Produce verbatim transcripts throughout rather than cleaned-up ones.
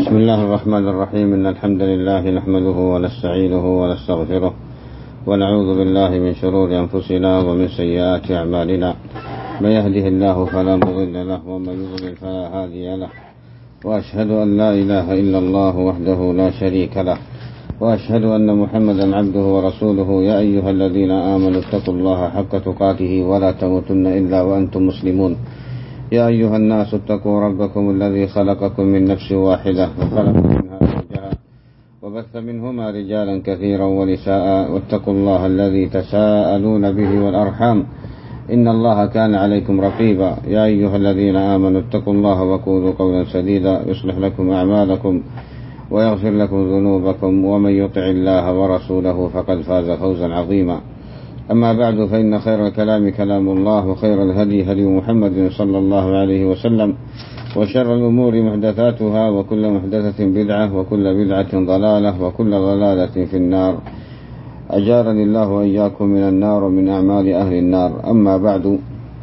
بسم الله الرحمن الرحيم. إن الحمد لله نحمده ونستعينه ونستغفره ونعوذ بالله من شرور أنفسنا ومن سيئات أعمالنا. من يهده الله فلا مضل له ومن يضلل فلا هادي له، وأشهد أن لا إله إلا الله وحده لا شريك له، وأشهد أن محمدا عبده ورسوله. يا أيها الذين آمنوا اتقوا الله حق تقاته ولا تموتن إلا وأنتم مسلمون. يا أيها الناس اتقوا ربكم الذي خلقكم من نفس واحدة وخلق منها زوجها وبث منهما رجالا كثيرا ونساء، واتقوا الله الذي تساءلون به والأرحام إن الله كان عليكم رقيبا. يا أيها الذين آمنوا اتقوا الله وقولوا قولا سديدا يصلح لكم أعمالكم ويغفر لكم ذنوبكم، ومن يطع الله ورسوله فقد فاز فوزا عظيما. أما بعد، فإن خير الكلام كلام الله، وخير الهدي هدي محمد صلى الله عليه وسلم، وشر الأمور محدثاتها، وكل محدثة بدعة، وكل بدعة ضلالة، وكل ضلالة في النار. أجارني الله وإياكم من النار ومن أعمال أهل النار. أما بعد،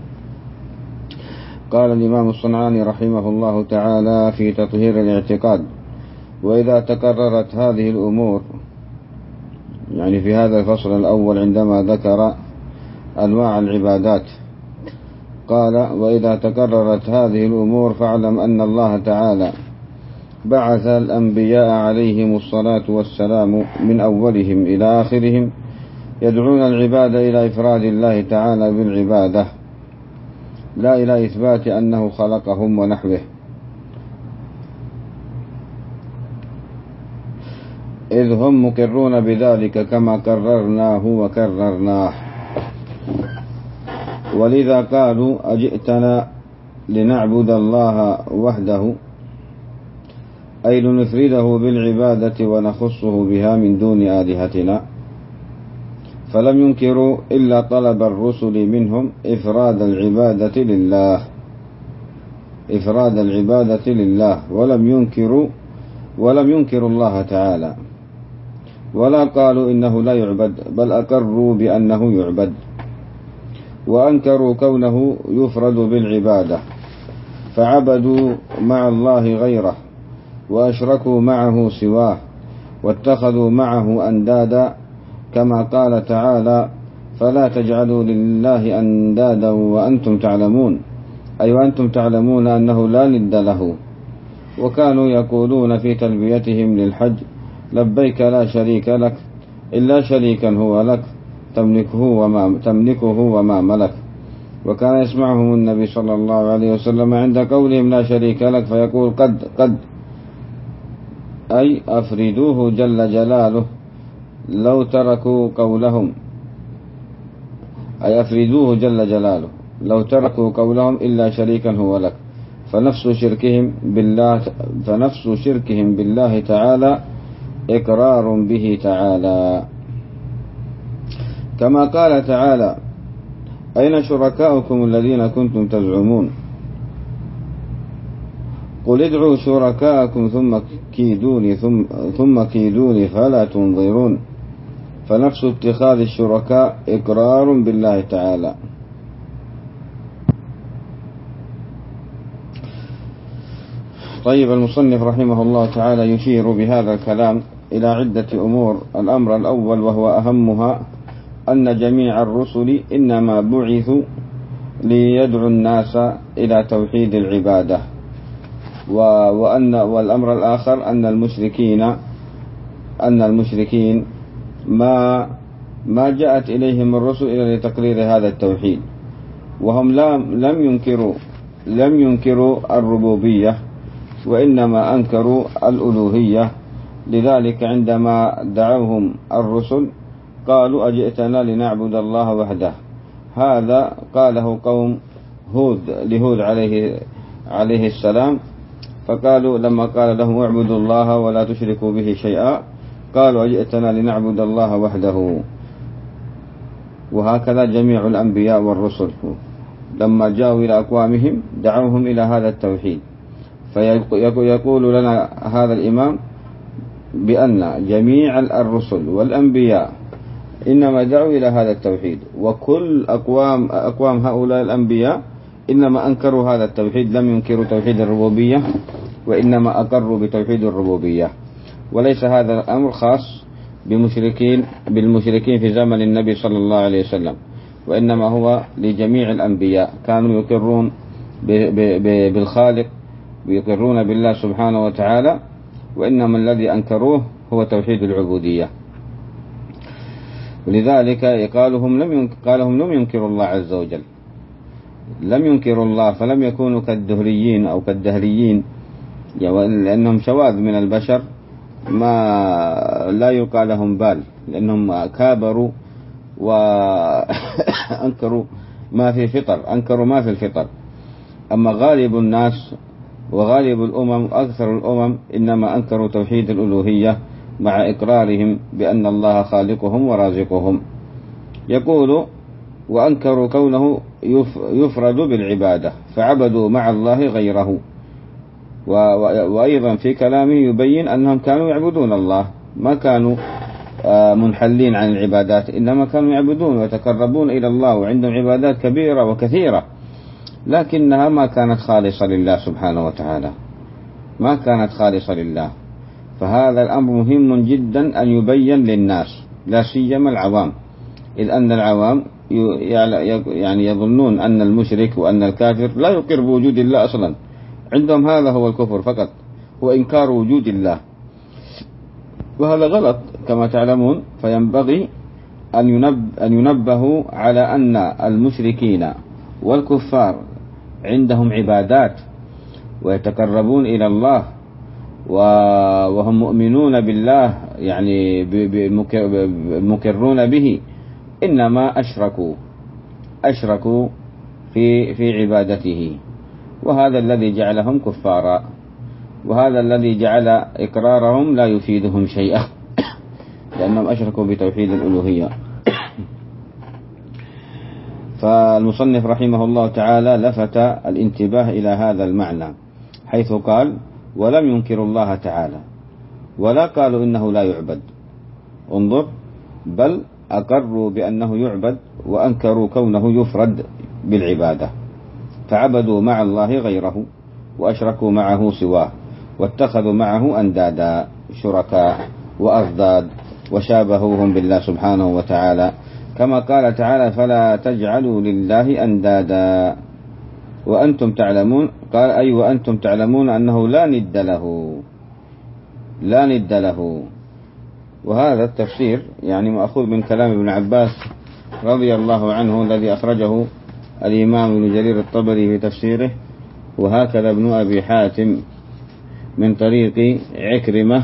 قال الإمام الصنعاني رحمه الله تعالى في تطهير الاعتقاد: وإذا تكررت هذه الأمور، يعني في هذا الفصل الأول عندما ذكر أنواع العبادات، قال: وإذا تكررت هذه الأمور فاعلم أن الله تعالى بعث الأنبياء عليهم الصلاة والسلام من أولهم إلى آخرهم يدعون العباد إلى إفراد الله تعالى بالعبادة، لا إلى إثبات أنه خلقهم ونحوه، إذ هم مقرون بذلك كما قررناه وكررناه. ولذا قالوا: أجئتنا لنعبد الله وحده، أي لنفرده بالعبادة ونخصه بها من دون آلهتنا. فلم ينكروا إلا طلب الرسل منهم إفراد العبادة لله إفراد العبادة لله ولم ينكروا ولم ينكروا الله تعالى، ولا قالوا إنه لا يعبد، بل أقروا بأنه يعبد، وأنكروا كونه يفرد بالعبادة، فعبدوا مع الله غيره، وأشركوا معه سواه، واتخذوا معه أندادا، كما قال تعالى: فلا تجعلوا لله أندادا وأنتم تعلمون، أي وأنتم تعلمون أنه لا ند له. وكانوا يقولون في تلبيتهم للحج: لبيك لا شريك لك إلا شريكا هو لك تملكه وما, تملكه وما ملك. وكان يسمعهم النبي صلى الله عليه وسلم عند قولهم لا شريك لك فيقول: قد قد أي أفردوه جل جلاله لو تركوا قولهم أي أفردوه جل جلاله لو تركوا قولهم إلا شريكا هو لك. فنفس شركهم بالله فنفس شركهم بالله تعالى إقرار به تعالى، كما قال تعالى: أين شركاؤكم الذين كنتم تزعمون قل ادعوا شركاءكم ثم كيدوني ثم, ثم كيدوني فلا تنظرون. فنفس اتخاذ الشركاء إقرار بالله تعالى. طيب، المصنف رحمه الله تعالى يشير بهذا الكلام إلى عدة أمور. الأمر الأول وهو أهمها أن جميع الرسل إنما بعثوا ليدعوا الناس إلى توحيد العبادة، وأن والأمر الآخر أن المشركين أن المشركين ما ما جاءت إليهم الرسل إلى لتقرير هذا التوحيد، وهم لم ينكروا لم ينكروا الربوبية، وإنما أنكروا الألوهية. لذلك عندما دعوهم الرسل قالوا: أجئتنا لنعبد الله وحده. هذا قاله قوم هود لهود عليه عليه السلام، فقالوا لما قال لهم: اعبدوا الله ولا تشركوا به شيئا، قالوا: أجئتنا لنعبد الله وحده. وهكذا جميع الأنبياء والرسل لما جاءوا إلى أقوامهم دعوهم إلى هذا التوحيد. فيقول لنا هذا الإمام بأن جميع الرسل والأنبياء إنما دعوا إلى هذا التوحيد، وكل أقوام أقوام هؤلاء الأنبياء إنما أنكروا هذا التوحيد، لم ينكروا توحيد الربوبية وإنما أقروا بتوحيد الربوبية. وليس هذا الأمر خاص بمشركين بالمشركين في زمن النبي صلى الله عليه وسلم، وإنما هو لجميع الأنبياء كانوا يقرون بالخالق ويقرون بالله سبحانه وتعالى، وإنما الذي أنكروه هو توحيد العبودية. ولذلك قالهم لم قالهم لم ينكروا الله عز وجل، لم ينكروا الله، فلم يكونوا كالدهريين أو كالدهريين، لأنهم شواذ من البشر ما لا يلقى لهم بال، لأنهم كابروا وأنكروا ما في فطر، أنكروا ما في الفطر. أما غالب الناس وغالب الأمم أكثر الأمم إنما أنكروا توحيد الألوهية مع إقرارهم بأن الله خالقهم ورازقهم. يقول وأنكروا كونه يفرد بالعبادة فعبدوا مع الله غيره. وأيضا في كلامه يبين أنهم كانوا يعبدون الله، ما كانوا منحلين عن العبادات، إنما كانوا يعبدون ويتقربون إلى الله، وعندهم عبادات كبيرة وكثيرة، لكنها ما كانت خالصة لله سبحانه وتعالى، ما كانت خالصة لله. فهذا الأمر مهم جدا أن يبين للناس، لا سيما العوام، إذ أن العوام يعني يظنون أن المشرك وأن الكافر لا يقر بوجود الله أصلا، عندهم هذا هو الكفر فقط، هو إنكار وجود الله، وهذا غلط كما تعلمون. فينبغي أن ينب أن ينبهوا على أن المشركين والكفار عندهم عبادات ويتقربون إلى الله وهم مؤمنون بالله، يعني مكرون به، إنما أشركوا أشركوا في في عبادته، وهذا الذي جعلهم كفارا، وهذا الذي جعل إقرارهم لا يفيدهم شيئا لأنهم أشركوا بتوحيد الألوهية. فالمصنف رحمه الله تعالى لفت الانتباه إلى هذا المعنى، حيث قال ولم ينكروا الله تعالى ولا قالوا إنه لا يعبد، انظر، بل أقروا بأنه يعبد وأنكروا كونه يفرد بالعبادة، فعبدوا مع الله غيره وأشركوا معه سواه، واتخذوا معه أندادا شركاء وأضداد وشابهوهم بالله سبحانه وتعالى، كما قال تعالى فلا تجعلوا لله أندادا وأنتم تعلمون، قال أي وأنتم تعلمون أنه لا ند له، لا ند له. وهذا التفسير يعني مأخوذ من كلام ابن عباس رضي الله عنه الذي أخرجه الإمام ابن جرير الطبري في تفسيره، وهكذا ابن أبي حاتم من طريق عكرمة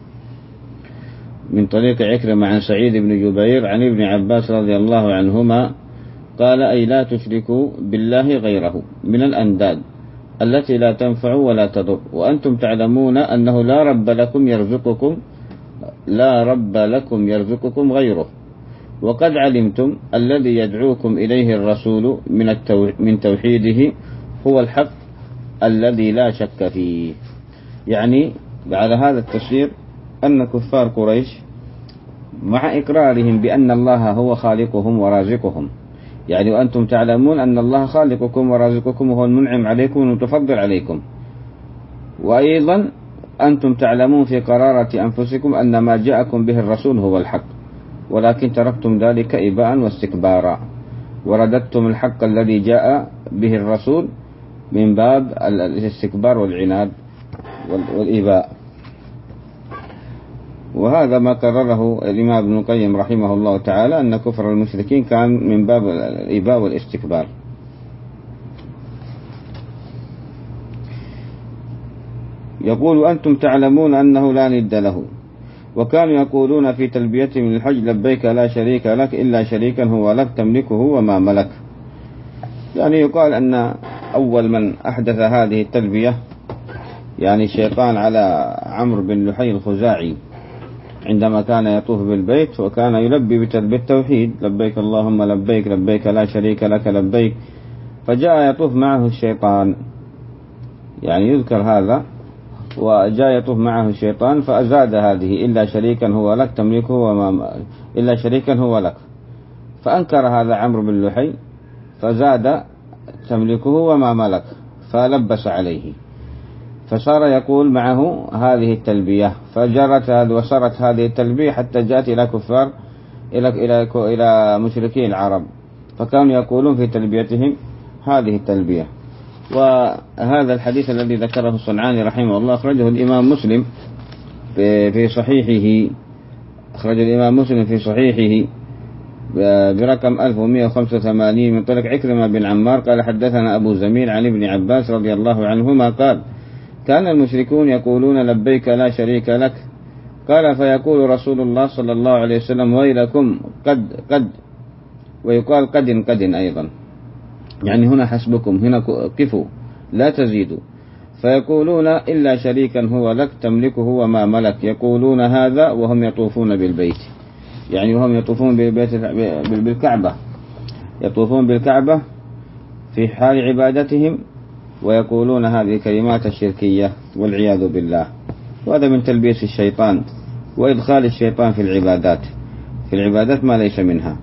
من طريق عكرمة عن سعيد بن جبير عن ابن عباس رضي الله عنهما قال أي لا تشركوا بالله غيره من الأنداد التي لا تنفع ولا تضر، وأنتم تعلمون أنه لا رب لكم يرزقكم لا رب لكم يرزقكم غيره، وقد علمتم الذي يدعوكم إليه الرسول من, التو... من توحيده هو الحق الذي لا شك فيه. يعني على هذا التفسير أن كفار قريش مع إقرارهم بأن الله هو خالقهم ورازقهم، يعني وأنتم تعلمون أن الله خالقكم ورازقكم وهو المنعم عليكم والمتفضل عليكم، وأيضا أنتم تعلمون في قرارة أنفسكم أن ما جاءكم به الرسول هو الحق، ولكن تركتم ذلك إباء واستكبارا، ورددتم الحق الذي جاء به الرسول من باب الاستكبار والعناد والإباء. وهذا ما قرره الإمام ابن القيم رحمه الله تعالى أن كفر المشركين كان من باب الإباء والاستكبار. يقول أنتم تعلمون أنه لا ند له، وكانوا يقولون في تلبيتهم من الحج لبيك لا شريك لك إلا شريكا هو لك تملكه وما ملك. يعني يقال أن أول من أحدث هذه التلبية يعني الشيطان على عمرو بن لحي الخزاعي عندما كان يطوف بالبيت وكان يلبي بتلبية التوحيد لبيك اللهم لبيك لبيك لا شريك لك لبيك، فجاء يطوف معه الشيطان، يعني يذكر هذا، وجاء يطوف معه الشيطان فأزاد هذه إلا شريكا هو لك تملكه وما إلا شريكا هو لك، فأنكر هذا عمرو بن لحي فزاد تملكه وما ملك فلبس عليه، فصار يقول معه هذه التلبية، فجرت هذه وصارت هذه التلبية حتى جاءت إلى كفار إلى إلى إلى مشركي العرب، فكانوا يقولون في تلبيتهم هذه التلبية. وهذا الحديث الذي ذكره الصنعاني رحمه الله أخرجه الإمام مسلم في صحيحه، أخرج الإمام مسلم في صحيحه برقم ألف ومئة وخمسة وثمانين من طريق عكرمة بن عمار قال حدثنا أبو زميل عن ابن عباس رضي الله عنهما قال كان المشركون يقولون لبيك لا شريك لك، قال فيقول رسول الله صلى الله عليه وسلم ويلكم قد قد، ويقال قد قد أيضا، يعني هنا حسبكم، هنا قفوا لا تزيدوا، فيقولون إلا شريكا هو لك تملكه وما ملك، يقولون هذا وهم يطوفون بالبيت، يعني وهم يطوفون بالبيت بالكعبة، يطوفون بالكعبة في حال عبادتهم ويقولون هذه الكلمات الشركية والعياذ بالله. وهذا من تلبيس الشيطان وإدخال الشيطان في العبادات، في العبادات ما ليس منها.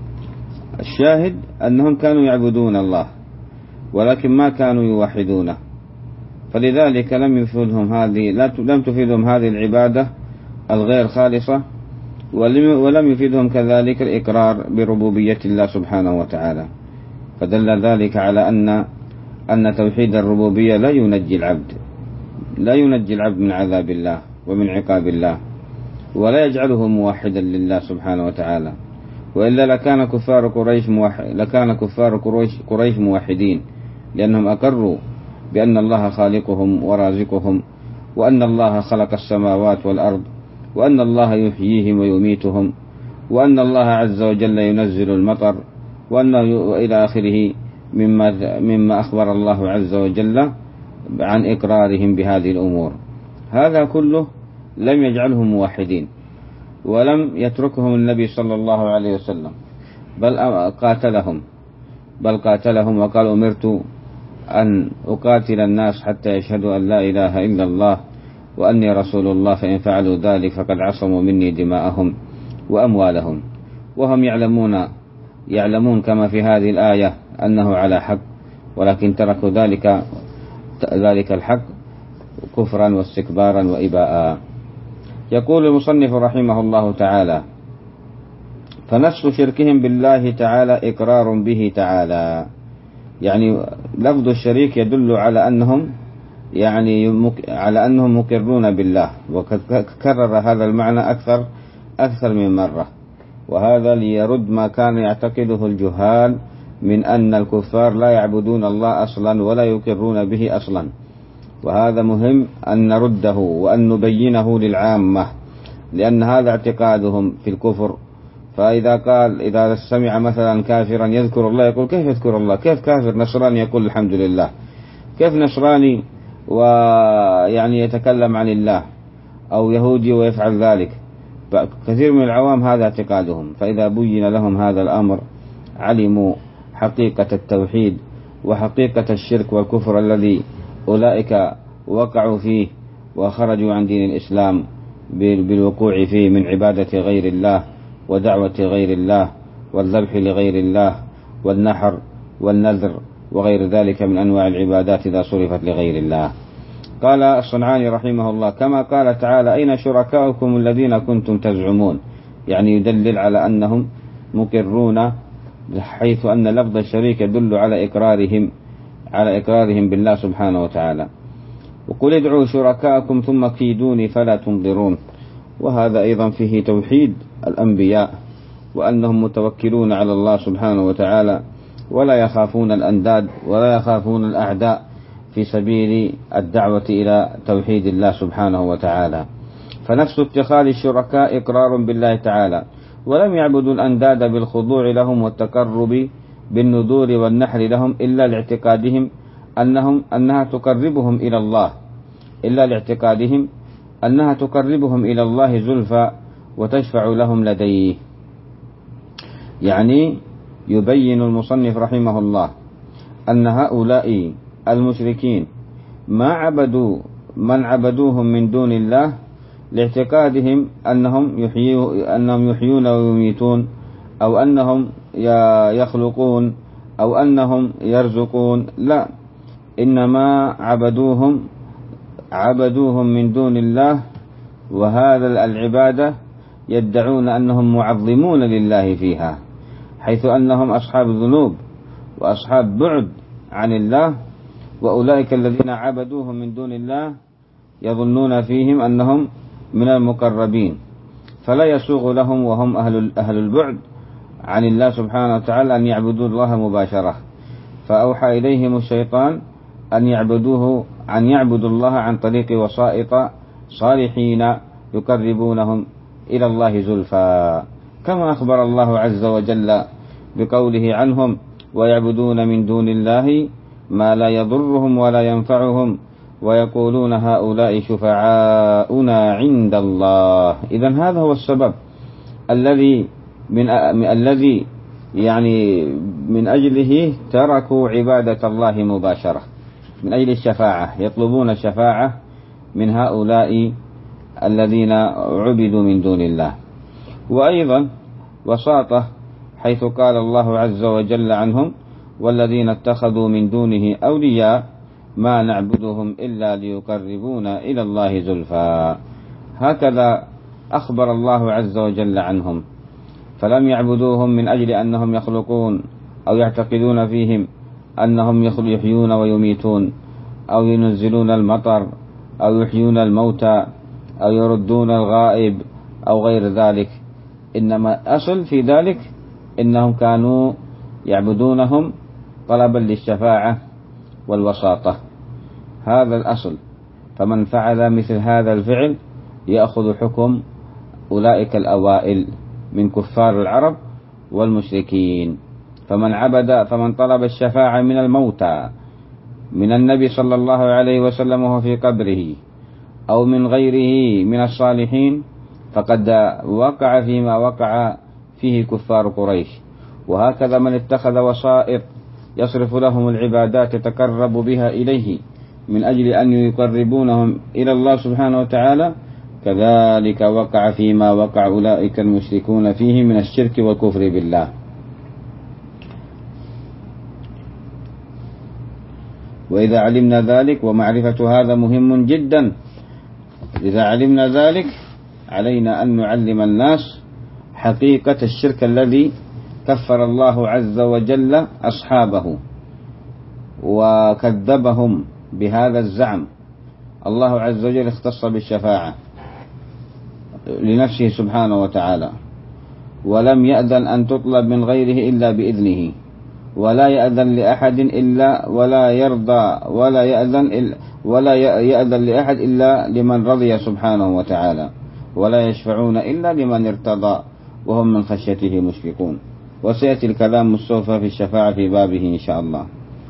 الشاهد أنهم كانوا يعبدون الله ولكن ما كانوا يوحدونه، فلذلك لم يفيدهم هذه لم تفيدهم هذه العبادة الغير خالصة، ولم يفيدهم كذلك الإقرار بربوبية الله سبحانه وتعالى. فدل ذلك على أن أن توحيد الربوبية لا ينجي العبد، لا ينجي العبد من عذاب الله ومن عقاب الله، ولا يجعله موحدا لله سبحانه وتعالى، وإلا لكان كفار قريش موحد لكان كفار قريش قريش موحدين، لأنهم أقروا بأن الله خالقهم ورازقهم، وأن الله خلق السماوات والأرض، وأن الله يحييهم ويميتهم، وأن الله عز وجل ينزل المطر، وأن إلى آخره مما مما أخبر الله عز وجل عن إقرارهم بهذه الأمور. هذا كله لم يجعلهم موحدين، ولم يتركهم النبي صلى الله عليه وسلم، بل قاتلهم بل قاتلهم وقال أمرت أن أقاتل الناس حتى يشهدوا أن لا إله إلا الله وأني رسول الله، فإن فعلوا ذلك فقد عصموا مني دماءهم وأموالهم. وهم يعلمون يعلمون كما في هذه الآية أنه على حق، ولكن تركوا ذلك ذلك الحق كفرا واستكبارا وإباء. يقول المصنف رحمه الله تعالى فنفس شركهم بالله تعالى إقرار به تعالى، يعني لفظ الشريك يدل على أنهم يعني مك... على أنهم مقرون بالله، وقد كرر هذا المعنى أكثر أكثر من مرة، وهذا ليرد ما كان يعتقده الجهال من أن الكفار لا يعبدون الله أصلا ولا يقرون به أصلا. وهذا مهم أن نرده وأن نبينه للعامة، لأن هذا اعتقادهم في الكفر. فإذا قال إذا سمع مثلا كافرا يذكر الله يقول كيف يذكر الله؟ كيف كافر نصراني يقول الحمد لله؟ كيف نصراني ويعني يتكلم عن الله، أو يهودي ويفعل ذلك؟ كثير من العوام هذا اعتقادهم، فإذا بين لهم هذا الأمر علموا حقيقة التوحيد وحقيقة الشرك والكفر الذي أولئك وقعوا فيه وخرجوا عن دين الإسلام بالوقوع فيه من عبادة غير الله ودعوة غير الله والذبح لغير الله والنحر والنذر وغير ذلك من أنواع العبادات إذا صرفت لغير الله. قال الصنعاني رحمه الله كما قال تعالى أين شركاؤكم الذين كنتم تزعمون، يعني يدلل على أنهم مقرون، حيث أن لفظ الشريك يدل على إقرارهم على إقرارهم بالله سبحانه وتعالى. وقل ادعوا شركاءكم ثم كيدوني فلا تنظرون، وهذا أيضا فيه توحيد الأنبياء، وأنهم متوكلون على الله سبحانه وتعالى ولا يخافون الأنداد ولا يخافون الأعداء في سبيل الدعوة إلى توحيد الله سبحانه وتعالى. فنفس اتخاذ الشركاء إقرار بالله تعالى، ولم يعبدوا الأنداد بالخضوع لهم والتقرب بالنذور والنحر لهم إلا لاعتقادهم أنهم أنها تقربهم إلى الله إلا لاعتقادهم أنها تقربهم إلى الله زلفى وتشفع لهم لديه. يعني يبين المصنف رحمه الله أن هؤلاء المشركين ما عبدوا من عبدوهم من دون الله لاعتقادهم أنهم يحيوا أنهم يحيون ويميتون، أو أنهم يخلقون، أو أنهم يرزقون، لا، إنما عبدوهم عبدوهم من دون الله، وهذا العبادة يدعون أنهم معظمون لله فيها، حيث أنهم أصحاب ذنوب وأصحاب بعد عن الله، وأولئك الذين عبدوهم من دون الله يظنون فيهم أنهم من المقربين، فلا يسوغ لهم وهم أهل أهل البعد عن الله سبحانه وتعالى أن يعبدوا الله مباشرة، فأوحى إليهم الشيطان أن يعبدوه أن يعبدوا الله عن طريق وسائط صالحين يقربونهم إلى الله زلفى، كما أخبر الله عز وجل بقوله عنهم: ويعبدون من دون الله ما لا يضرهم ولا ينفعهم ويقولون هؤلاء شفعاؤنا عند الله. إذن هذا هو السبب الذي من الذي يعني من أجله تركوا عبادة الله مباشرة، من أجل الشفاعة، يطلبون الشفاعة من هؤلاء الذين عبدوا من دون الله. وأيضا وساطة، حيث قال الله عز وجل عنهم: والذين اتخذوا من دونه أولياء ما نعبدهم إلا ليقربونا إلى الله زلفى. هكذا أخبر الله عز وجل عنهم، فلم يعبدوهم من أجل أنهم يخلقون أو يعتقدون فيهم أنهم يحيون ويميتون أو ينزلون المطر أو يحيون الموتى أو يردون الغائب أو غير ذلك، إنما أصل في ذلك إنهم كانوا يعبدونهم طلبا للشفاعة والوساطة، هذا الأصل. فمن فعل مثل هذا الفعل يأخذ حكم أولئك الأوائل من كفار العرب والمشركين. فمن عبد فمن طلب الشفاعة من الموتى، من النبي صلى الله عليه وسلم وهو في قبره، أو من غيره من الصالحين، فقد وقع فيما وقع فيه كفار قريش. وهكذا من اتخذ وسائط يصرف لهم العبادات يتقرب بها إليه من أجل أن يقربونهم إلى الله سبحانه وتعالى، كذلك وقع فيما وقع أولئك المشركون فيه من الشرك والكفر بالله. وإذا علمنا ذلك، ومعرفة هذا مهم جدا، إذا علمنا ذلك علينا أن نعلم الناس حقيقة الشرك الذي كفر الله عز وجل أصحابه وكذبهم بهذا الزعم. الله عز وجل اختص بالشفاعة لنفسه سبحانه وتعالى، ولم يأذن أن تطلب من غيره إلا بإذنه، ولا يأذن لأحد إلا ولا يرضى ولا يأذن إلا ولا يأذن لأحد إلا لمن رضي سبحانه وتعالى، ولا يشفعون إلا لمن ارتضى وهم من خشيته مشفقون. وسيأتي الكلام السوف في الشفاعة في بابه إن شاء الله.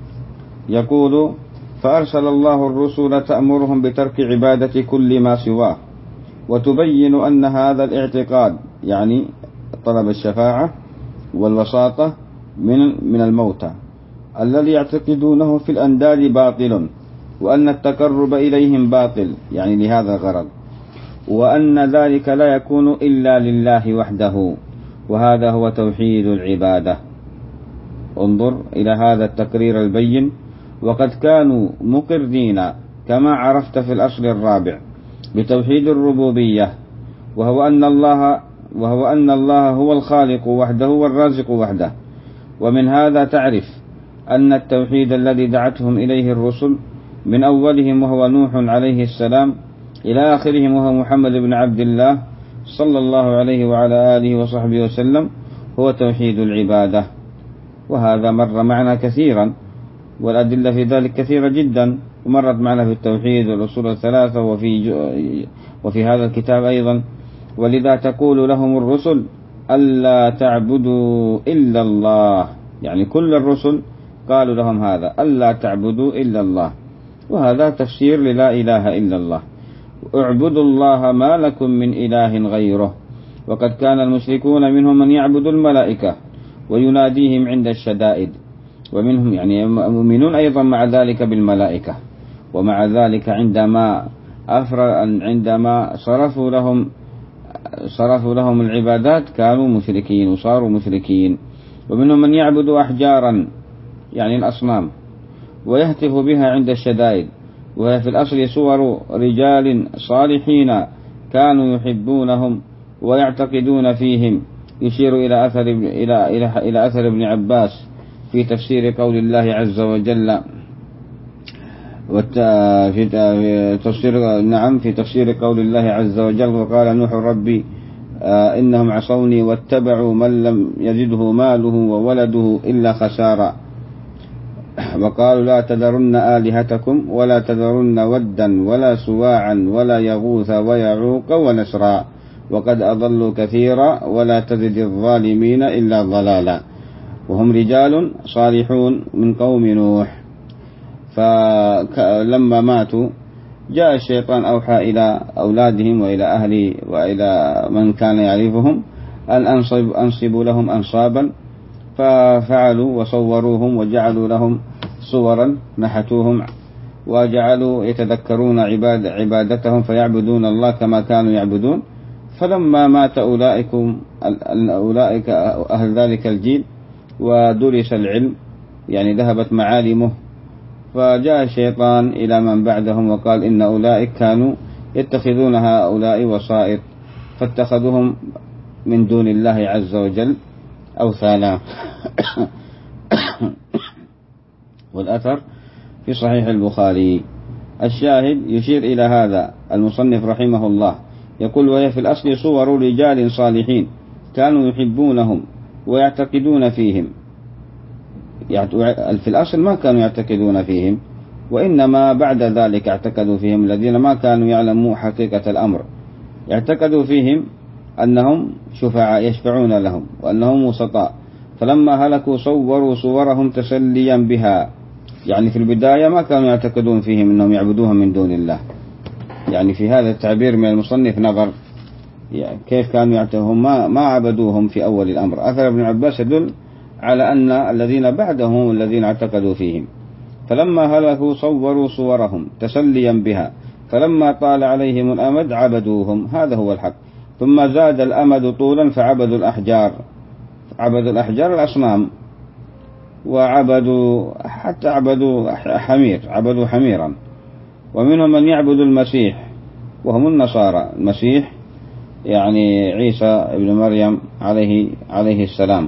يقول: فأرسل الله الرسل تأمرهم بترك عبادة كل ما سواه، وتبين أن هذا الاعتقاد، يعني طلب الشفاعة والوساطة من من الموتى الذي يعتقدونه في الأنداد باطل، وأن التقرب إليهم باطل، يعني لهذا الغرض، وأن ذلك لا يكون إلا لله وحده، وهذا هو توحيد العبادة. انظر إلى هذا التقرير البين. وقد كانوا مقرين كما عرفت في الأصل الرابع بتوحيد الربوبية، وهو أن الله وهو أن الله هو الخالق وحده والرازق وحده. ومن هذا تعرف أن التوحيد الذي دعتهم إليه الرسل من أولهم وهو نوح عليه السلام إلى آخرهم وهو محمد بن عبد الله صلى الله عليه وعلى آله وصحبه وسلم هو توحيد العبادة. وهذا مر معنا كثيرا، والأدلة في ذلك كثيرة جدا، ومرت معنا في التوحيد والأصول الثلاثة وفي وفي هذا الكتاب أيضا. ولذا تقول لهم الرسل: ألا تعبدوا إلا الله، يعني كل الرسل قالوا لهم هذا: ألا تعبدوا إلا الله، وهذا تفسير للا إله إلا الله. اعبدوا الله ما لكم من إله غيره. وقد كان المشركون منهم من يعبد الملائكة ويناديهم عند الشدائد، ومنهم يعني مؤمنون أيضا مع ذلك بالملائكة، ومع ذلك عندما أفر عندما صرفوا لهم صرفوا لهم العبادات كانوا مشركين وصاروا مشركين. ومنهم من يعبد أحجارا، يعني الأصنام، ويهتف بها عند الشدائد، وهي في الأصل صور رجال صالحين كانوا يحبونهم ويعتقدون فيهم، يشير إلى أثر إلى إلى إلى أثر ابن عباس في تفسير قول الله عز وجل، في تفسير نعم في تفسير قول الله عز وجل: وقال نوح ربي إنهم عصوني واتبعوا من لم يزده ماله وولده إلا خسارا، وقالوا لا تذرن آلهتكم ولا تذرن ودا ولا سواعا ولا يغوث ويعوق ونسرا وقد أضلوا كثيرا ولا تزد الظالمين إلا ضلالا. وهم رجال صالحون من قوم نوح، فلما ماتوا جاء الشيطان أوحى إلى أولادهم وإلى أهل وإلى من كان يعرفهم أن أنصب أنصبوا لهم أنصابا، ففعلوا وصوروهم وجعلوا لهم صورا نحتوهم وجعلوا يتذكرون عباد عبادتهم فيعبدون الله كما كانوا يعبدون. فلما مات أولئك أولئك أهل ذلك الجيل ودرس العلم، يعني ذهبت معالمه، فجاء الشيطان إلى من بعدهم وقال إن أولئك كانوا يتخذون هؤلاء وسائط، فاتخذوهم من دون الله عز وجل أوثانا. والأثر في صحيح البخاري. الشاهد يشير إلى هذا المصنف رحمه الله، يقول: وهي في الأصل صور رجال صالحين كانوا يحبونهم ويعتقدون فيهم. في الأصل ما كانوا يعتقدون فيهم، وإنما بعد ذلك اعتقدوا فيهم الذين ما كانوا يعلموا حقيقة الأمر. اعتقدوا فيهم أنهم شفعاء يشفعون لهم وأنهم وسطاء، فلما هلكوا صوروا صورهم تسليا بها. يعني في البداية ما كانوا يعتقدون فيهم أنهم يعبدوهم من دون الله. يعني في هذا التعبير من المصنف نظر، يعني كيف كانوا يعتقدون، ما, ما عبدوهم في أول الأمر. أثر ابن عباس يدل على أن الذين بعدهم الذين اعتقدوا فيهم، فلما هلكوا صوروا صورهم تسليا بها، فلما طال عليهم الأمد عبدوهم. هذا هو الحق. ثم زاد الأمد طولا فعبدوا الأحجار، عبدوا الأحجار الأصنام، وعبدوا حتى عبدوا حمير، عبدوا حميرا. ومنهم من يعبد المسيح وهم النصارى، المسيح يعني عيسى ابن مريم عليه عليه السلام.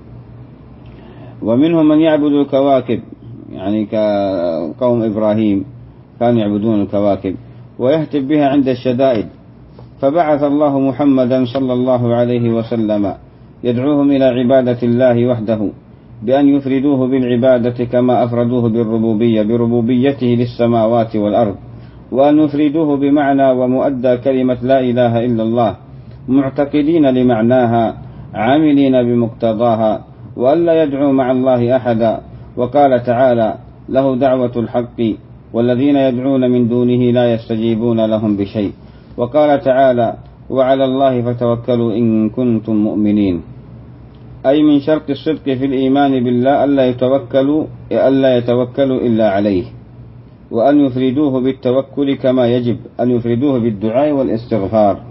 ومنهم من يعبد الكواكب، يعني كقوم إبراهيم كانوا يعبدون الكواكب ويهتف بها عند الشدائد، فبعث الله محمدا صلى الله عليه وسلم يدعوهم إلى عبادة الله وحده بأن يفردوه بالعبادة كما أفردوه بالربوبية بربوبيته للسماوات والأرض، وأن يفردوه بمعنى ومؤدى كلمة لا إله إلا الله، معتقدين لمعناها عاملين بمقتضاها، وألا يدعوا مع الله أحدا. وقال تعالى: له دعوة الحق والذين يدعون من دونه لا يستجيبون لهم بشيء. وقال تعالى: وعلى الله فتوكلوا إن كنتم مؤمنين. أي من شرط الصدق في الإيمان بالله ألا يتوكلوا ألا يتوكلوا إلا عليه، وأن يفردوه بالتوكل كما يجب أن يفردوه بالدعاء والاستغفار.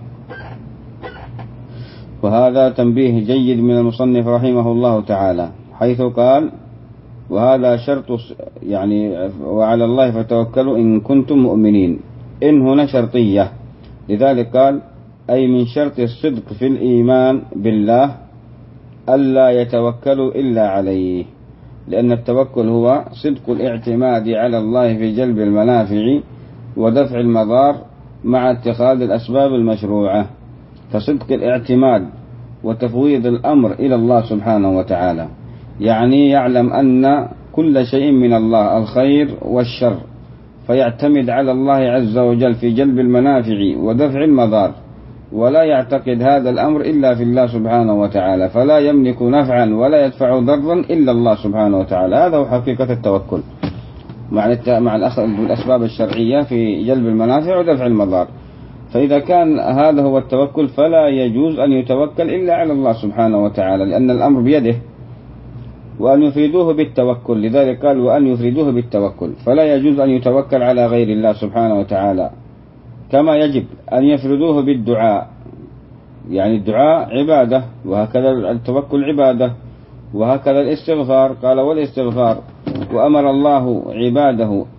وهذا تنبيه جيد من المصنف رحمه الله تعالى، حيث قال: وهذا شرط، يعني وعلى الله فتوكلوا إن كنتم مؤمنين. إن هنا شرطية، لذلك قال: أي من شرط الصدق في الإيمان بالله ألا يتوكلوا إلا عليه، لأن التوكل هو صدق الاعتماد على الله في جلب المنافع ودفع المضار مع اتخاذ الأسباب المشروعة. فصدق الاعتماد وتفويض الأمر إلى الله سبحانه وتعالى، يعني يعلم أن كل شيء من الله الخير والشر، فيعتمد على الله عز وجل في جلب المنافع ودفع المضار، ولا يعتقد هذا الأمر إلا في الله سبحانه وتعالى، فلا يملك نفعا ولا يدفع ضرا إلا الله سبحانه وتعالى. هذا هو حقيقة التوكل مع الأخذ بالأسباب الشرعية في جلب المنافع ودفع المضار. فإذا كان هذا هو التوكل فلا يجوز أن يتوكل إلا على الله سبحانه وتعالى، لأن الأمر بيده. وأن يفردوه بالتوكل، لذلك قال: وأن يفردوه بالتوكل، فلا يجوز أن يتوكل على غير الله سبحانه وتعالى. كما يجب أن يفردوه بالدعاء، يعني الدعاء عبادة، وهكذا التوكل عبادة، وهكذا الاستغفار. قال: والاستغفار. وأمر الله عباده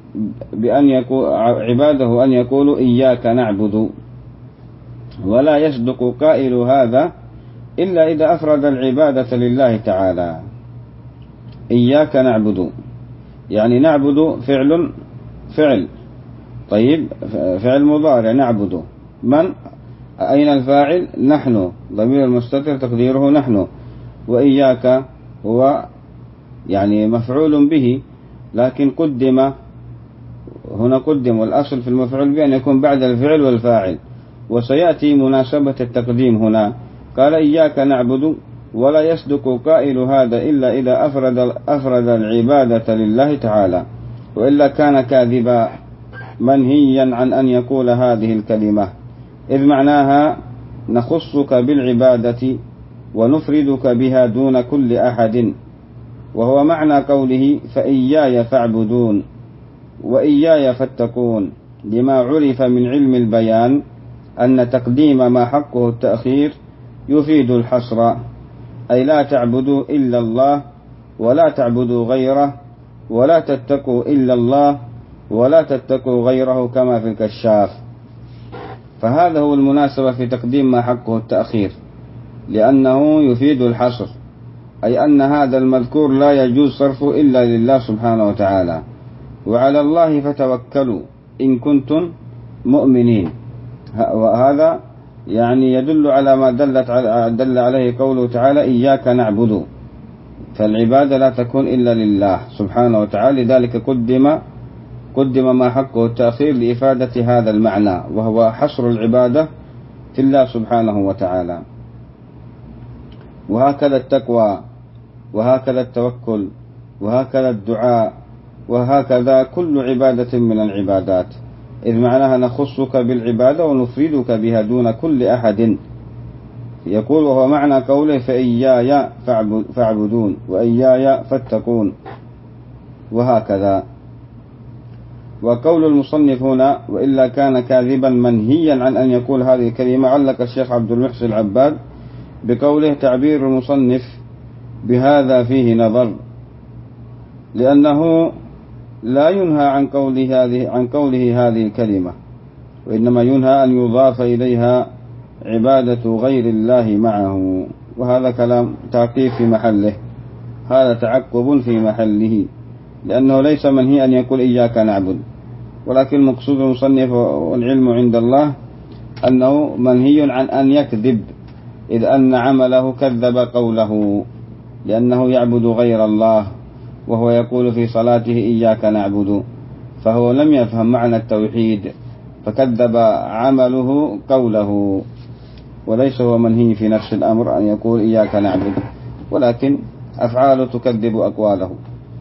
بأن يكون عباده أن يقولوا إياك نعبد، ولا يصدق قائل هذا إلا إذا أفرد العبادة لله تعالى. إياك نعبد يعني نعبد فعل فعل طيب فعل مضارع نعبد، من أين الفاعل؟ نحن، ضمير المستتر تقديره نحن، وإياك هو يعني مفعول به، لكن قدم هنا قدم، والأصل في المفعول به أن يكون بعد الفعل والفاعل، وسيأتي مناسبة التقديم هنا. قال إياك نعبد ولا يصدق قائل هذا إلا إذا أفرد, أفرد العبادة لله تعالى، وإلا كان كاذبا منهيا عن أن يقول هذه الكلمة، إذ معناها نخصك بالعبادة ونفردك بها دون كل أحد، وهو معنى قوله فإياي فاعبدون وإياي فاتقون، لما عرف من علم البيان أن تقديم ما حقه التأخير يفيد الحصر، أي لا تعبدوا إلا الله ولا تعبدوا غيره ولا تتقوا إلا الله ولا تتقوا غيره كما في الكشاف. فهذا هو المناسبة في تقديم ما حقه التأخير، لأنه يفيد الحصر، أي أن هذا المذكور لا يجوز صرفه إلا لله سبحانه وتعالى، وعلى الله فتوكلوا إن كنتم مؤمنين. وهذا يعني يدل على ما دلت على دل عليه قوله تعالى إياك نعبد، فالعبادة لا تكون إلا لله سبحانه وتعالى، لذلك قدم قدم ما حقه التأخير لإفادة هذا المعنى، وهو حصر العبادة في الله سبحانه وتعالى. وهكذا التقوى، وهكذا التوكل، وهكذا الدعاء، وهكذا كل عبادة من العبادات، إذ معناها نخصك بالعبادة ونفردك بها دون كل أحد. يقول وهو معنى قوله فإياي فاعبدون وإياي فاتقون، وهكذا. وقول المصنف هنا وإلا كان كاذبا منهيا عن أن يقول هذه الكلمة، علق الشيخ عبد المحسن العباد بقوله تعبير المصنف بهذا فيه نظر، لأنه لا ينهى عن قوله هذه عن قوله هذه الكلمة، وإنما ينهى أن يضاف إليها عبادة غير الله معه، وهذا كلام تعقيب في محله، هذا تعقب في محله، لأنه ليس منهي أن يقول إياك نعبد، ولكن مقصود المصنف والعلم عند الله أنه منهي عن أن يكذب، إذ أن عمله كذب قوله، لأنه يعبد غير الله وهو يقول في صلاته إياك نعبد، فهو لم يفهم معنى التوحيد فكذب عمله قوله، وليس هو منهي في نفس الأمر أن يقول إياك نعبد، ولكن أفعاله تكذب أقواله.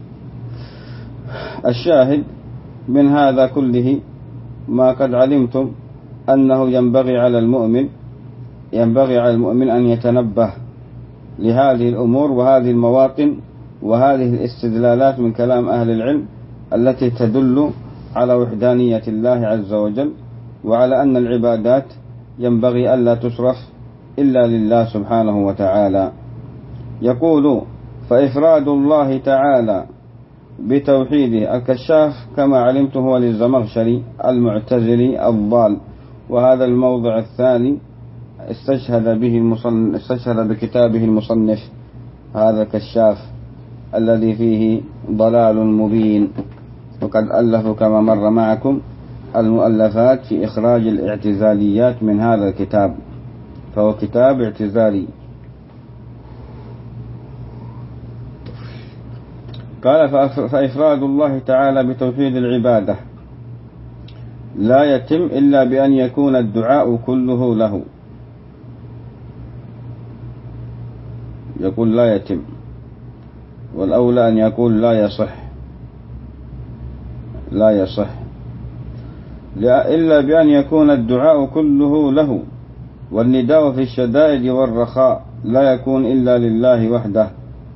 الشاهد من هذا كله ما قد علمتم أنه ينبغي على المؤمن ينبغي على المؤمن أن يتنبه لهذه الأمور وهذه المواطن وهذه الاستدلالات من كلام أهل العلم التي تدل على وحدانية الله عز وجل، وعلى أن العبادات ينبغي ألا تصرف إلا لله سبحانه وتعالى. يقول فإفراد الله تعالى بتوحيده. الكشاف كما علمت هو للزمخشري المعتزلي الضال، وهذا الموضع الثاني استشهد به المصنف استشهد بكتابه المصنف هذا الكشاف الذي فيه ضلال مبين، وقد ألف كما مر معكم المؤلفات في إخراج الاعتزاليات من هذا الكتاب، فهو كتاب اعتزالي. قال فإفراد الله تعالى بتوحيد العبادة لا يتم إلا بأن يكون الدعاء كله له. يقول لا يتم، والأولى أن يقول لا يصح لا يصح إلا بأن يكون الدعاء كله له، والنداء في الشدائد والرخاء لا يكون إلا لله وحده.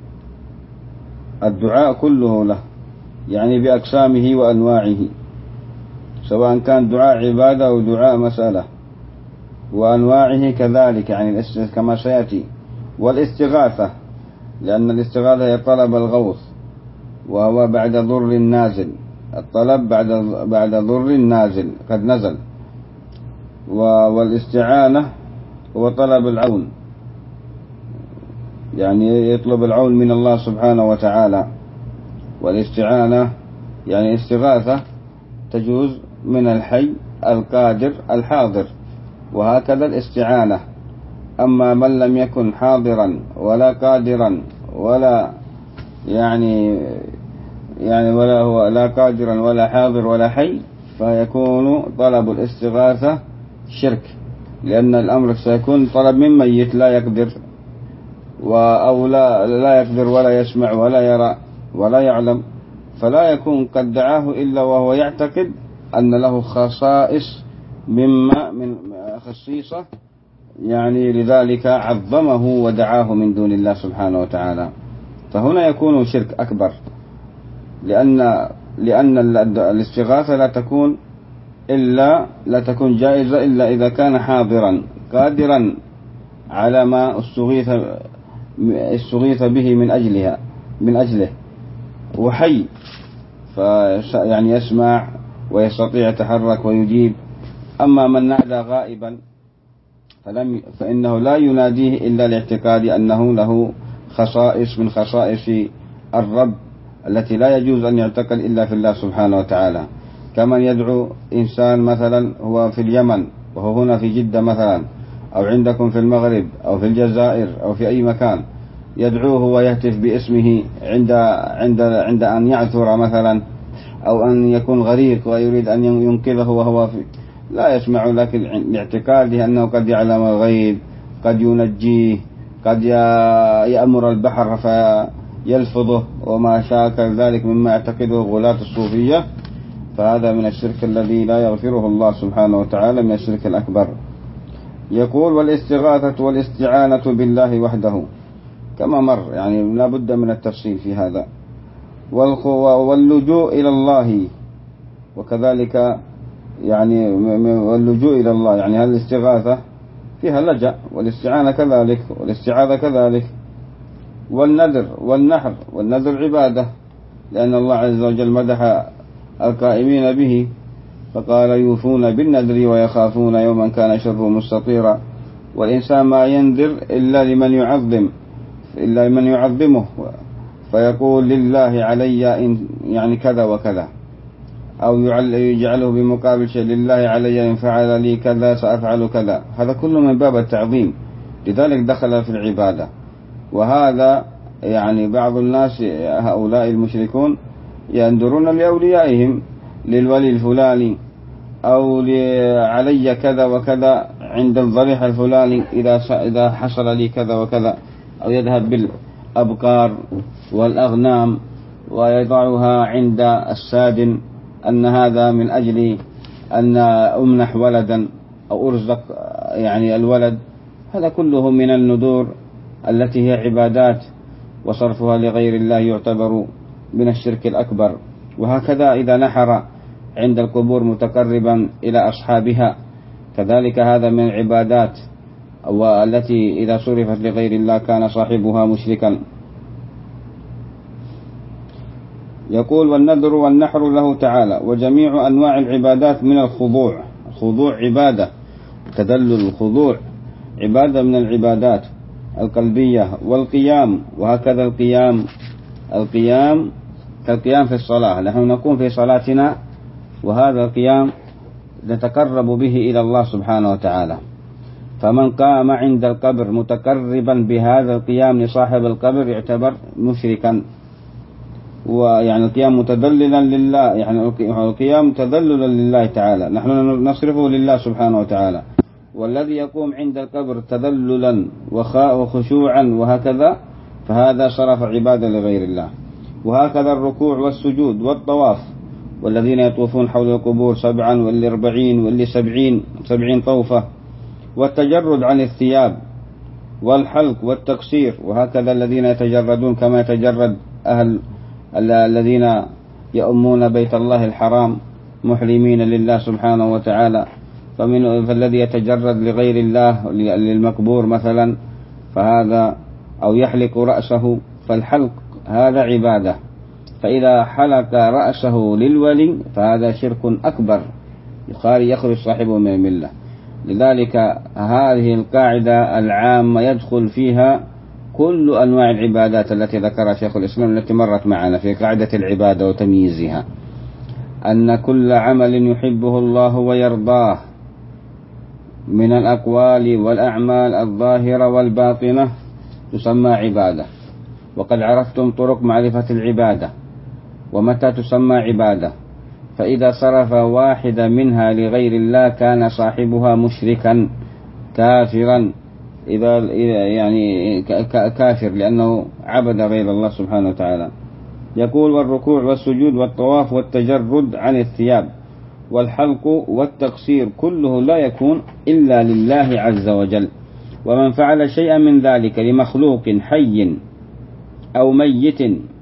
الدعاء كله له يعني بأقسامه وأنواعه، سواء كان دعاء عبادة أو دعاء مسألة، وأنواعه كذلك يعني كما سيأتي. والاستغاثة، لأن الاستغاثة هي طلب الغوث وهو بعد ضر نازل، الطلب بعد بعد ضر نازل قد نزل. والاستعانة هو طلب العون، يعني يطلب العون من الله سبحانه وتعالى. والاستعانة يعني استغاثة تجوز من الحي القادر الحاضر، وهكذا الاستعانة. أما من لم يكن حاضرا ولا قادرا ولا يعني يعني ولا هو لا قادرا ولا حاضر ولا حي، فيكون طلب الاستغاثة شرك، لأن الأمر سيكون طلب من ميت لا يقدر أو لا, لا يقدر ولا يسمع ولا يرى ولا يعلم، فلا يكون قد دعاه إلا وهو يعتقد أن له خصائص مما من خصيصة، يعني لذلك عظمه ودعاه من دون الله سبحانه وتعالى. فهنا يكون شرك أكبر، لأن لأن الاستغاثة لا تكون إلا لا تكون جائزة إلا إذا كان حاضرا قادرا على ما استغيث استغيث به من أجلها من أجله، وحي يعني يسمع ويستطيع يتحرك ويجيب. أما من نادى غائبا فلم فإنه لا يناديه إلا لاعتقاد أنه له خصائص من خصائص الرب التي لا يجوز أن يعتقد إلا في الله سبحانه وتعالى. كمن يدعو إنسان مثلا هو في اليمن وهو هنا في جدة مثلا، أو عندكم في المغرب أو في الجزائر أو في أي مكان، يدعوه ويهتف باسمه عند عند عند أن يعثر مثلا، أو أن يكون غريق ويريد أن ينقذه وهو في لا يسمع، لكن لاعتقاده أنه قد يعلم الغيب، قد ينجيه، قد يأمر البحر فيلفظه وما شاكل ذلك مما يعتقده غلاة الصوفية. فهذا من الشرك الذي لا يغفره الله سبحانه وتعالى، من الشرك الأكبر. يقول: والاستغاثة والاستعانة بالله وحده، كما مر، يعني لا بد من التفصيل في هذا. واللجوء إلى الله، وكذلك يعني واللجوء إلى الله، يعني هذه الاستغاثة فيها لجأ، والاستعانة كذلك، والاستعاذة كذلك. والنذر والنحر، والنذر عبادة، لأن الله عز وجل مدح القائمين به فقال: يوفون بالنذر ويخافون يوما كان شره مستطيرا. والإنسان ما ينذر إلا لمن يعظم إلا لمن يعظمه، فيقول: لله علي إن يعني كذا وكذا، أو يجعله بمقابل شيء: لله علي إن فعل لي كذا سأفعل كذا. هذا كله من باب التعظيم، لذلك دخل في العبادة. وهذا يعني بعض الناس هؤلاء المشركون ينذرون لأوليائهم، للولي الفلاني، أو علي كذا وكذا عند الضريح الفلاني إذا إذا حصل لي كذا وكذا، أو يذهب بالأبقار والأغنام ويضعها عند السادن أن هذا من أجل أن أمنح ولدا أو أرزق يعني الولد. هذا كله من النذور التي هي عبادات، وصرفها لغير الله يعتبر من الشرك الأكبر. وهكذا إذا نحر عند القبور متقربا إلى أصحابها، كذلك هذا من العبادات، والتي إذا صرفت لغير الله كان صاحبها مشركا. يقول: والنذر والنحر له تعالى. وجميع أنواع العبادات من الخضوع، الخضوع عبادة، تدلل الخضوع عبادة من العبادات القلبية. والقيام، وهكذا القيام القيام كالقيام في الصلاة، نحن نقوم في صلاتنا، وهذا القيام نتقرب به إلى الله سبحانه وتعالى. فمن قام عند القبر متقربا بهذا القيام لصاحب القبر يعتبر مشركا. ويعني القيام متدللا لله، يعني القيام تدللا لله تعالى، نحن نصرفه لله سبحانه وتعالى. والذي يقوم عند القبر تذللا وخشوعا وهكذا، فهذا صرف عبادة لغير الله. وهكذا الركوع والسجود والطواف، والذين يطوفون حول القبور سبعا واللي أربعين واللي سبعين سبعين طوفة. والتجرد عن الثياب والحلق والتقصير، وهكذا الذين يتجردون كما يتجرد أهل الذين يؤمون بيت الله الحرام محرمين لله سبحانه وتعالى. فمن فالذي يتجرد لغير الله للمقبور مثلا فهذا، أو يحلق رأسه، فالحلق هذا عبادة. فإذا حلق رأسه للولي فهذا شرك أكبر يخرج صاحبه من الملة. لذلك هذه القاعدة العامة يدخل فيها كل أنواع العبادات التي ذكرها شيخ الإسلام التي مرت معنا في قاعدة العبادة وتمييزها، أن كل عمل يحبه الله ويرضاه من الأقوال والأعمال الظاهرة والباطنة تسمى عبادة. وقد عرفتم طرق معرفة العبادة ومتى تسمى عبادة. فإذا صرف واحدة منها لغير الله كان صاحبها مشركا كافرا، إذا يعني كافر لأنه عبد غير الله سبحانه وتعالى. يقول: والركوع والسجود والطواف والتجرد عن الثياب والحلق والتقصير كله لا يكون إلا لله عز وجل. ومن فعل شيئا من ذلك لمخلوق حي أو ميت،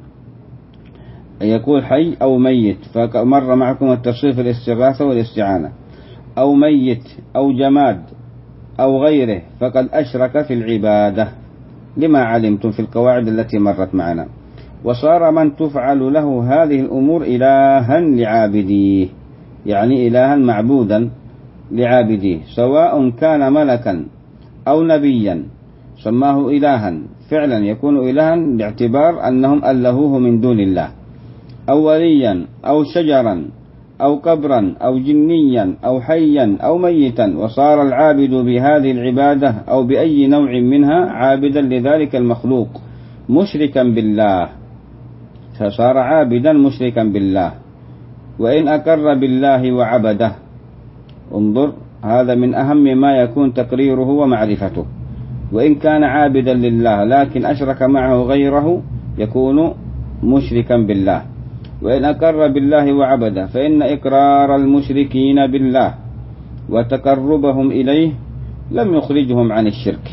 يقول حي أو ميت، فمر معكم التفصيل في الاستغاثة والاستعانة، أو ميت أو جماد أو غيره فقد أشرك في العبادة لما علمتم في القواعد التي مرت معنا. وصار من تفعل له هذه الأمور إلها لعابديه، يعني إلها معبودا لعابديه، سواء كان ملكا أو نبيا سماه إلها فعلا يكون إلها باعتبار أنهم ألهوه من دون الله، أو وليا أو شجرا أو قبرا أو جنيا أو حيا أو ميتا. وصار العابد بهذه العبادة أو بأي نوع منها عابدا لذلك المخلوق مشركا بالله، فصار عابدا مشركا بالله. وإن أقر بالله وعبده، انظر هذا من أهم ما يكون تقريره ومعرفته. وإن كان عابدا لله لكن أشرك معه غيره يكون مشركا بالله. وإن أقر بالله وعبده فإن إقرار المشركين بالله وتقربهم إليه لم يخرجهم عن الشرك.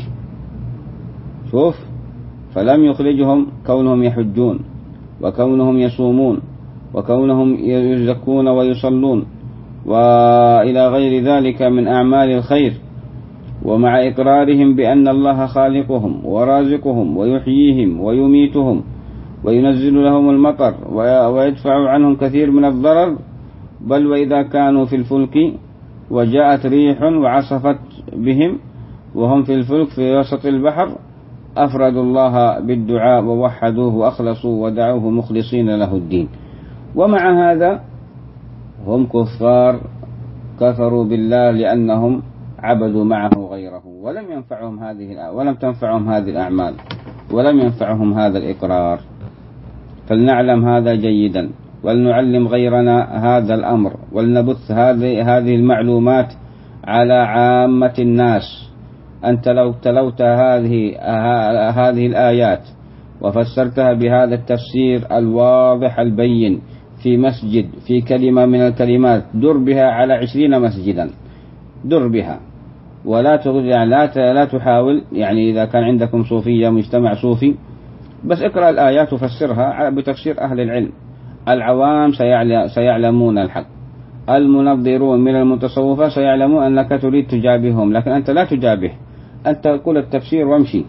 شوف، فلم يخرجهم كونهم يحجون وكونهم يصومون وكونهم يزكون ويصلون وإلى غير ذلك من أعمال الخير، ومع إقرارهم بأن الله خالقهم ورازقهم ويحييهم ويميتهم وينزل لهم المطر ويدفع عنهم كثير من الضرر. بل وإذا كانوا في الفلك وجاءت ريح وعصفت بهم وهم في الفلك في وسط البحر أفردوا الله بالدعاء ووحدوه وأخلصوا ودعوه مخلصين له الدين. ومع هذا هم كفار كفروا بالله لأنهم عبدوا معه غيره، ولم ينفعهم هذه ولم تنفعهم هذه الأعمال ولم ينفعهم هذا الإقرار. فلنعلم هذا جيدا ولنعلم غيرنا هذا الأمر ولنبث هذه هذه المعلومات على عامة الناس. أنت لو تلوت هذه هذه الآيات وفسرتها بهذا التفسير الواضح البين في مسجد في كلمة من الكلمات در بها على عشرين مسجدا، در بها ولا يعني لا لا تحاول، يعني إذا كان عندكم صوفية مجتمع صوفي بس اقرأ الآيات وفسرها بتفسير أهل العلم. العوام سيعلمون الحق، المنظرون من المتصوفة سيعلمون أنك تريد تجابههم، لكن أنت لا تجابه، أنت قل التفسير وامشي.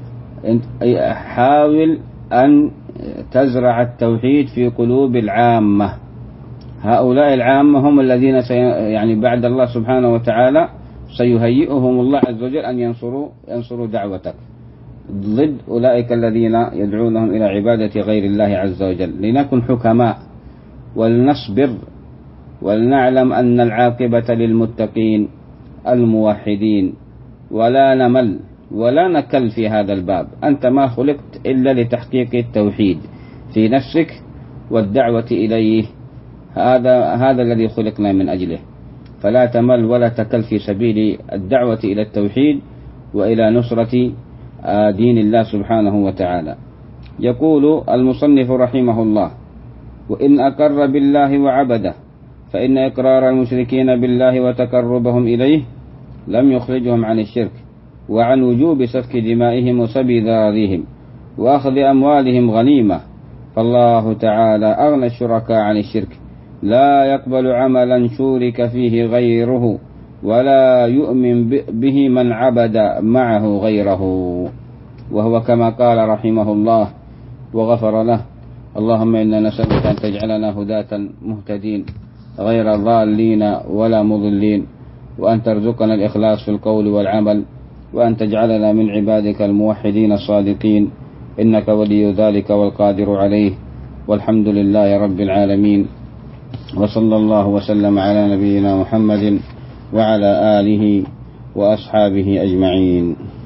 حاول أن تزرع التوحيد في قلوب العامة. هؤلاء العامة هم الذين سي يعني بعد الله سبحانه وتعالى سيهيئهم الله عز وجل أن ينصروا ينصروا دعوتك ضد أولئك الذين يدعونهم إلى عبادة غير الله عز وجل. لنكن حكماء ولنصبر ولنعلم أن العاقبة للمتقين الموحدين، ولا نمل ولا نكل في هذا الباب. أنت ما خلقت إلا لتحقيق التوحيد في نفسك والدعوة إليه، هذا هذا الذي خلقنا من أجله. فلا تمل ولا تكل في سبيل الدعوة إلى التوحيد وإلى نصرة دين الله سبحانه وتعالى. يقول المصنف رحمه الله: وإن أقر بالله وعبده فإن إقرار المشركين بالله وتقربهم إليه لم يخرجهم عن الشرك وعن وجوب سفك دمائهم وسبي ذراريهم وأخذ أموالهم غنيمة. فالله تعالى أغنى الشركاء عن الشرك، لا يقبل عملا شورك فيه غيره ولا يؤمن به من عبد معه غيره. وهو كما قال رحمه الله وغفر له: اللهم إنا نسألك أن تجعلنا هداة مهتدين غير ضالين ولا مضلين، وأن ترزقنا الإخلاص في القول والعمل، وأن تجعلنا من عبادك الموحدين الصادقين، إنك ولي ذلك والقادر عليه. والحمد لله رب العالمين، وصلى الله وسلم على نبينا محمد وعلى آله وأصحابه أجمعين.